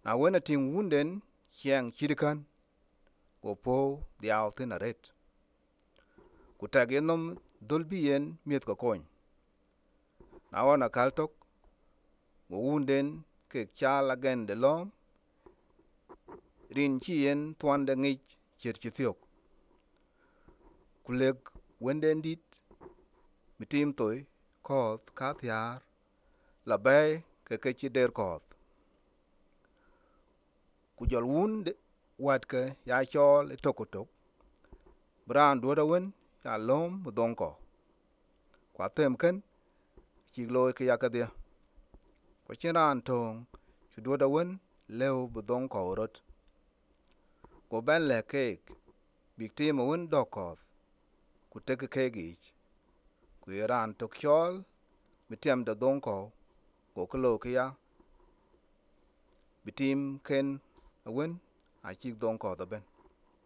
Na wena ting wunden kyang chirikan go po diaw tin aret. Ku tag yenom dolbi yen miet ko kony. Na wana kaltok go wunden ke kyal agen de lom rin chi yen tuan de ngich cherchithiok. Kuleg wenden dit mitim toy koth kathiar la bay ke kechi der koth. Ku jol wund wat ke ya chol tokotok. Bran duoda wen ya lom budonko. Kwa tem ken chigloy ke yakadia. Kwa chiran tong chudoda wen leo budonko orot. Go ben le kek big team wen dokoth ku teke kegich. Ku iran tok chol mitiam da donko go klo kia bitim ken wen a chig donko da ben.